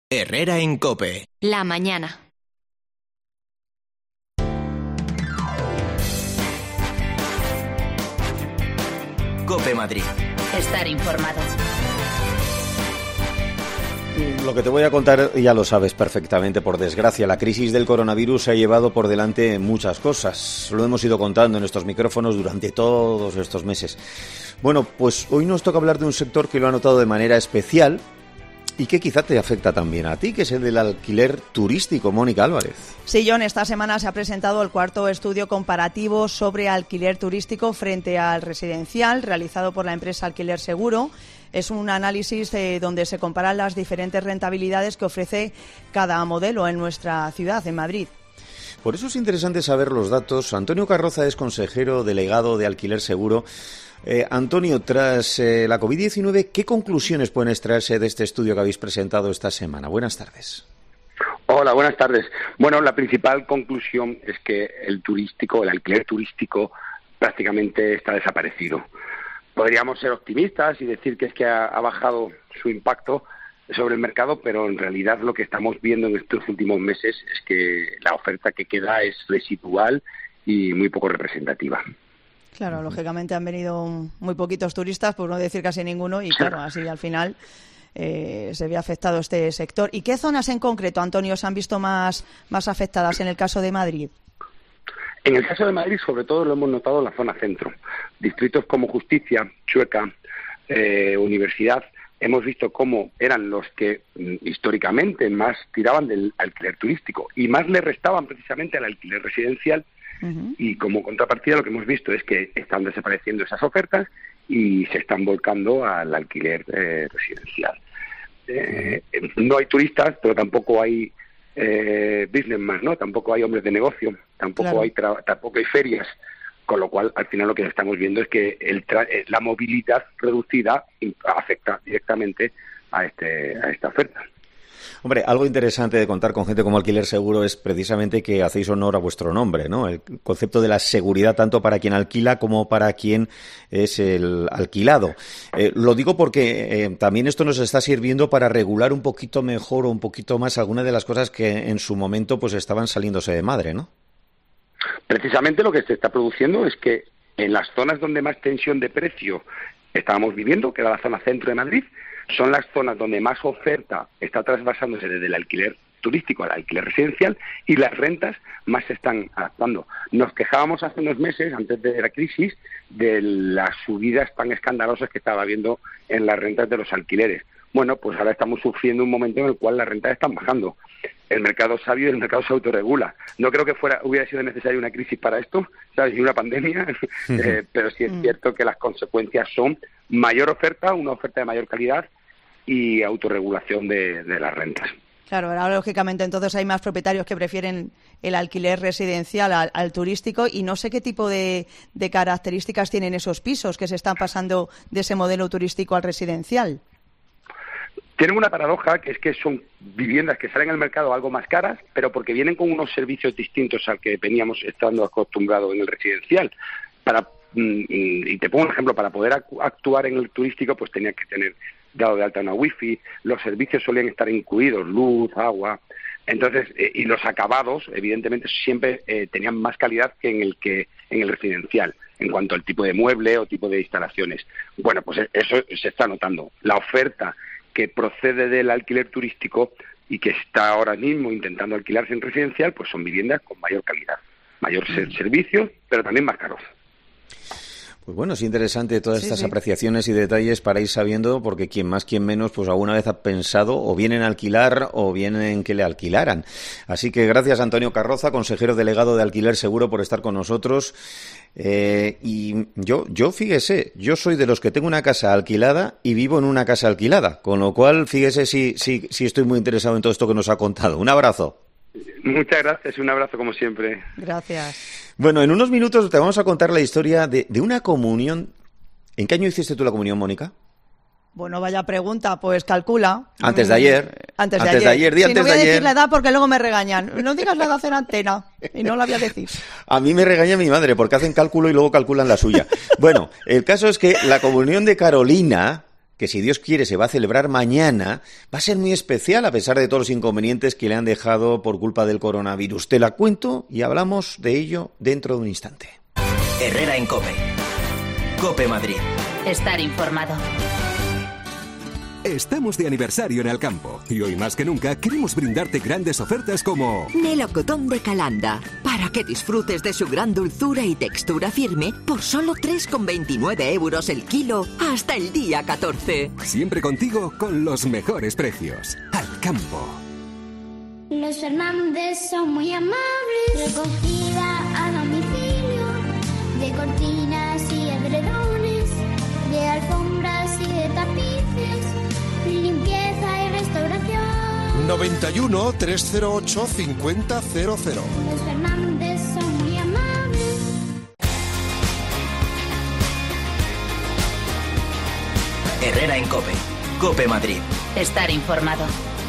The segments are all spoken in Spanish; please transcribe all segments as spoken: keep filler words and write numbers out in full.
Herrera en COPE. La mañana. COPE Madrid. Estar informado. Lo que te voy a contar ya lo sabes perfectamente, por desgracia. La crisis del coronavirus se ha llevado por delante muchas cosas. Lo hemos ido contando en estos micrófonos durante todos estos meses. Bueno, pues hoy nos toca hablar de un sector que lo ha notado de manera especial y que quizá te afecta también a ti, que es el del alquiler turístico. Mónica Álvarez. Sí, John, esta semana se ha presentado el cuarto estudio comparativo sobre alquiler turístico frente al residencial, realizado por la empresa Alquiler Seguro. Es un análisis eh, donde se comparan las diferentes rentabilidades que ofrece cada modelo en nuestra ciudad, en Madrid. Por eso es interesante saber los datos. Antonio Carroza es consejero delegado de Alquiler Seguro. Eh, Antonio, tras eh, la covid diecinueve, ¿qué conclusiones pueden extraerse de este estudio que habéis presentado esta semana? Buenas tardes. Hola, buenas tardes. Bueno, la principal conclusión es que el turístico, el alquiler turístico, prácticamente está desaparecido. Podríamos ser optimistas y decir que es que ha, ha bajado su impacto sobre el mercado, pero en realidad lo que estamos viendo en estos últimos meses es que la oferta que queda es residual y muy poco representativa. Claro, lógicamente han venido muy poquitos turistas, por no decir casi ninguno, y claro, así al final eh, se ve afectado este sector. ¿Y qué zonas en concreto, Antonio, se han visto más, más afectadas en el caso de Madrid? En el caso de Madrid, sobre todo, lo hemos notado en la zona centro. Distritos como Justicia, Chueca, eh, Universidad, hemos visto cómo eran los que históricamente más tiraban del alquiler turístico y más le restaban precisamente al alquiler residencial. Uh-huh. Y como contrapartida lo que hemos visto es que están desapareciendo esas ofertas y se están volcando al alquiler eh, residencial. Eh, no hay turistas, pero tampoco hay Eh, businessman, ¿no? Tampoco hay hombres de negocio, tampoco claro. hay tra- tampoco hay ferias, con lo cual al final lo que estamos viendo es que el tra- la movilidad reducida afecta directamente a este a esta oferta. Hombre, algo interesante de contar con gente como Alquiler Seguro es precisamente que hacéis honor a vuestro nombre, ¿no? El concepto de la seguridad tanto para quien alquila como para quien es el alquilado. Eh, lo digo porque eh, también esto nos está sirviendo para regular un poquito mejor o un poquito más algunas de las cosas que en su momento pues estaban saliéndose de madre, ¿no? Precisamente lo que se está produciendo es que en las zonas donde más tensión de precio estábamos viviendo, que era la zona centro de Madrid, son las zonas donde más oferta está trasvasándose desde el alquiler turístico al alquiler residencial y las rentas más se están adaptando. Nos quejábamos hace unos meses, antes de la crisis, de las subidas tan escandalosas que estaba habiendo en las rentas de los alquileres. Bueno, pues ahora estamos sufriendo un momento en el cual las rentas están bajando. El mercado es sabio y el mercado se autorregula. No creo que fuera hubiera sido necesaria una crisis para esto, ¿sabes? Y una pandemia, eh, pero sí es cierto que las consecuencias son mayor oferta, una oferta de mayor calidad y autorregulación de, de las rentas. Claro, ahora lógicamente entonces hay más propietarios que prefieren el alquiler residencial al, al turístico y no sé qué tipo de, de características tienen esos pisos que se están pasando de ese modelo turístico al residencial. Tienen una paradoja, que es que son viviendas que salen al mercado algo más caras, pero porque vienen con unos servicios distintos al que veníamos estando acostumbrados en el residencial. Para y te pongo un ejemplo, para poder actuar en el turístico pues tenía que tener dado de alta una wifi, los servicios solían estar incluidos, luz, agua, entonces eh, y los acabados evidentemente siempre eh, tenían más calidad que en el que en el residencial en cuanto al tipo de mueble o tipo de instalaciones. Bueno, pues eso se está notando. La oferta que procede del alquiler turístico y que está ahora mismo intentando alquilarse en residencial, pues son viviendas con mayor calidad, mayor mm. servicios, pero también más caros. Pues bueno, es interesante todas sí, estas sí. apreciaciones y detalles para ir sabiendo, porque quien más, quien menos, pues alguna vez ha pensado o bien en alquilar o bien en que le alquilaran. Así que gracias, Antonio Carroza, consejero delegado de Alquiler Seguro, por estar con nosotros. Eh, y yo, yo, fíjese, yo soy de los que tengo una casa alquilada y vivo en una casa alquilada, con lo cual, fíjese si, si, si estoy muy interesado en todo esto que nos ha contado. Un abrazo. Muchas gracias, un abrazo como siempre. Gracias. Bueno, en unos minutos te vamos a contar la historia de, de una comunión. ¿En qué año hiciste tú la comunión, Mónica? Bueno, vaya pregunta, pues calcula. Antes de ayer. Antes de antes ayer. De ayer, di sí, antes no voy a de decir ayer. la edad porque luego me regañan. No digas la edad en antena y no la voy a decir. A mí me regaña mi madre porque hacen cálculo y luego calculan la suya. Bueno, el caso es que la comunión de Carolina que si Dios quiere se va a celebrar mañana, va a ser muy especial a pesar de todos los inconvenientes que le han dejado por culpa del coronavirus. Te la cuento y hablamos de ello dentro de un instante. Herrera en COPE. COPE Madrid. Estar informado. Estamos de aniversario en Alcampo y hoy más que nunca queremos brindarte grandes ofertas como melocotón de Calanda, para que disfrutes de su gran dulzura y textura firme por solo tres con veintinueve euros el kilo hasta el día catorce. Siempre contigo con los mejores precios. Alcampo. Los Fernández son muy amables, recogida a domicilio, de cortinas y edredones, de alfombras y de tapices, limpieza y restauración. noventa y uno, trescientos ocho, cincuenta cero cero. Los Fernández son muy amables. Herrera en COPE. COPE Madrid. Estar informado.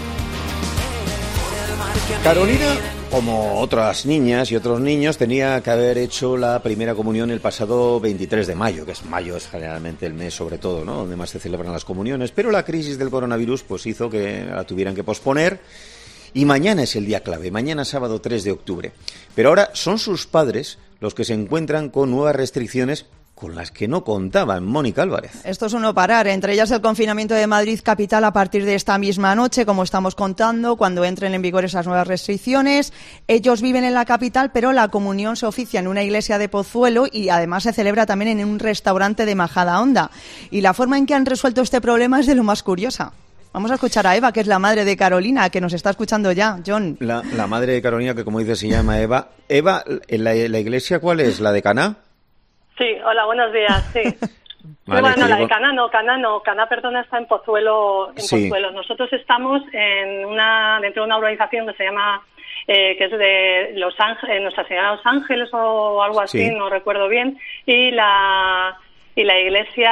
Carolina, como otras niñas y otros niños, tenía que haber hecho la primera comunión el pasado veintitrés de mayo, que es mayo es generalmente el mes sobre todo, ¿no?, donde más se celebran las comuniones, pero la crisis del coronavirus pues hizo que la tuvieran que posponer y mañana es el día clave, mañana sábado tres de octubre. Pero ahora son sus padres los que se encuentran con nuevas restricciones con las que no contaban. Mónica Álvarez. Esto es un no parar, entre ellas el confinamiento de Madrid capital a partir de esta misma noche, como estamos contando, cuando entren en vigor esas nuevas restricciones. Ellos viven en la capital, pero la comunión se oficia en una iglesia de Pozuelo y además se celebra también en un restaurante de Majadahonda. Y la forma en que han resuelto este problema es de lo más curiosa. Vamos a escuchar a Eva, que es la madre de Carolina, que nos está escuchando ya. John. La, la madre de Carolina, que como dice se llama Eva. Eva, ¿la, la iglesia cuál es? ¿La de Caná? Sí, hola, buenos días, sí. Vale, bueno, no, la digo... de Caná no, Caná no, Caná, perdona, está en Pozuelo, en sí. Pozuelo. Nosotros estamos en una, dentro de una urbanización que se llama, eh, que es de Los Ángeles, Nuestra Señora de los Ángeles o algo así, sí. No recuerdo bien, y la, y la iglesia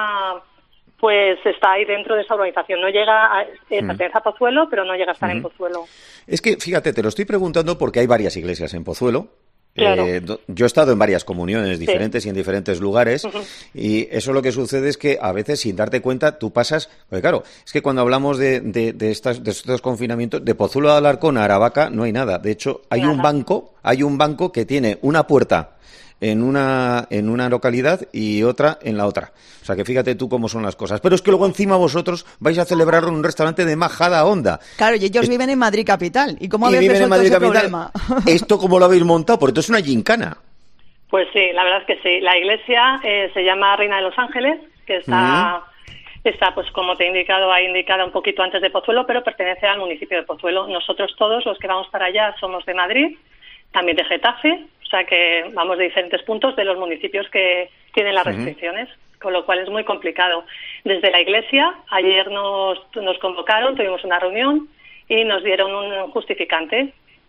pues está ahí dentro de esa urbanización. No llega a, eh, pertenece a Pozuelo, pero no llega a estar uh-huh. en Pozuelo. Es que, fíjate, te lo estoy preguntando porque hay varias iglesias en Pozuelo. Claro. Eh, yo he estado en varias comuniones diferentes sí. y en diferentes lugares uh-huh. y eso lo que sucede es que a veces sin darte cuenta tú pasas, porque claro, es que cuando hablamos de, de, de, estas, de estos confinamientos, de Pozuelo de Alarcón a Aravaca no hay nada. De hecho, hay nada. un banco, hay un banco que tiene una puerta en una en una localidad y otra en la otra. O sea, que fíjate tú cómo son las cosas. Pero es que luego encima vosotros vais a celebrarlo en un restaurante de Majadahonda. Claro, y ellos es... viven en Madrid capital. ¿Y cómo y habéis resuelto ese capital. problema? ¿Esto cómo lo habéis montado? Porque esto es una gincana. Pues sí, la verdad es que sí. La iglesia eh, se llama Reina de los Ángeles, que está... Uh-huh. Está, pues como te he indicado, ha indicado un poquito antes de Pozuelo, pero pertenece al municipio de Pozuelo. Nosotros todos los que vamos para allá somos de Madrid, también de Getafe, o sea que vamos de diferentes puntos de los municipios que tienen las restricciones, uh-huh. con lo cual es muy complicado. Desde la iglesia, ayer nos, nos convocaron, tuvimos una reunión y nos dieron un justificante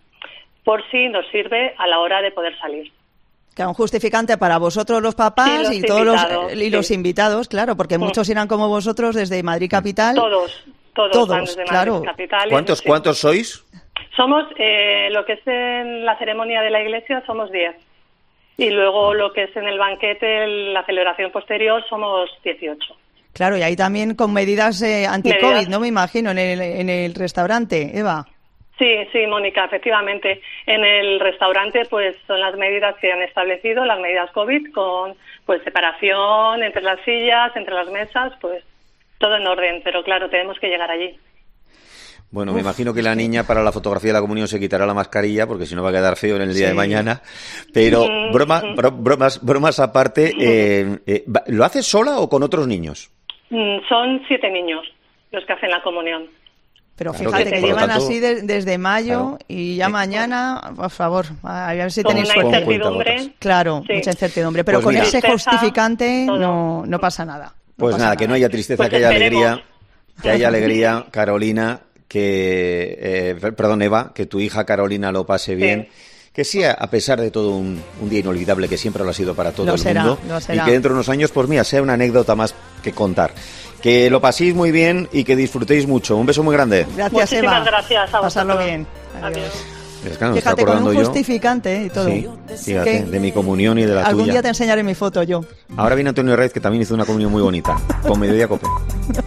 por si nos sirve a la hora de poder salir. Que un justificante para vosotros los papás sí, los y todos los, y los sí. invitados, claro, porque muchos irán como vosotros desde Madrid capital. Todos, todos, todos van desde claro. Madrid capital. ¿Cuántos, sí. ¿Cuántos sois? Somos, eh, lo que es en la ceremonia de la iglesia, somos diez. Y luego lo que es en el banquete, la celebración posterior, somos dieciocho. Claro, y ahí también con medidas eh, anti-COVID, medidas. ¿no? Me imagino, en el, en el restaurante, Eva. Sí, sí, Mónica, efectivamente. En el restaurante, pues, son las medidas que han establecido, las medidas COVID, con, pues, separación entre las sillas, entre las mesas, pues, todo en orden. Pero, claro, tenemos que llegar allí. Bueno, Uf, me imagino que la niña para la fotografía de la comunión se quitará la mascarilla, porque si no va a quedar feo en el día sí. de mañana. Pero, mm, broma, mm. Bro, bromas, bromas aparte, eh, eh, ¿lo haces sola o con otros niños? Mm, son siete niños los que hacen la comunión. Pero claro, fíjate que, que llevan tanto, así de, desde mayo claro. y ya mañana, por favor, a ver si con tenéis una incertidumbre. Claro, sí. mucha incertidumbre. Pero pues con mira, ese justificante no, no pasa nada. No pues pasa nada, nada, que no haya tristeza, pues que haya esperemos. alegría. Que haya alegría, Carolina, que, eh, perdón, Eva, que tu hija Carolina lo pase bien. Sí. Que sea, a pesar de todo, un, un día inolvidable que siempre lo ha sido para todo lo el será, mundo. Lo será. Y que dentro de unos años, pues mira, sea una anécdota más que contar. Que lo paséis muy bien y que disfrutéis mucho. Un beso muy grande. Gracias, Muchísimas Eva. gracias a Pasarlo vosotros. bien. Adiós. Adiós. Es que no, Fíjate, con un justificante y todo. Sí, fíjate, de mi comunión y de la algún tuya. Algún día te enseñaré mi foto yo. Ahora viene Antonio Reyes, que también hizo una comunión muy bonita, con Mediodía Cope.